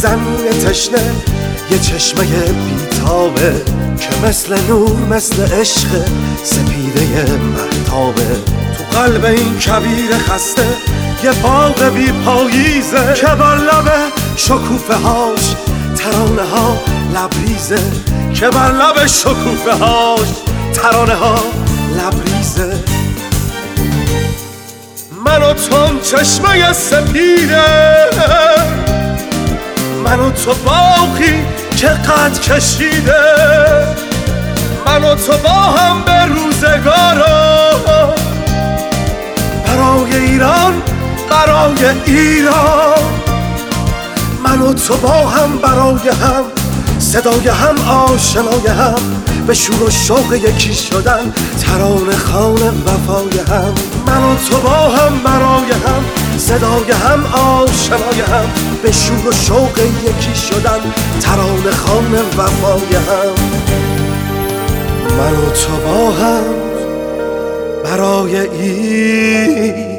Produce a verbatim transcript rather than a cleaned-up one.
زمین تشنه یه چشمه بیتابه که مثل نور مثل عشق سپیده مهتابه. تو قلب این کبیر خسته یه باغ بی پاییزه که بر لب شکوفه هاش ترانه ها لبریزه که بر لب شکوفه هاش ترانه ها لبریزه. من و تو چشمه سپیده، من و تو باغی که قد کشیده، من و تو با هم به روزگارا برای ایران برای ایران. من و تو با هم برای هم صدای هم آشنای هم به شور و شوق یکی شدن ترانه خوان وفای هم. من و تو با هم برای هم صدای هم آشنای هم به شور و شوق یکی شدن ترانه خوان وفای هم. من و تو با هم برای این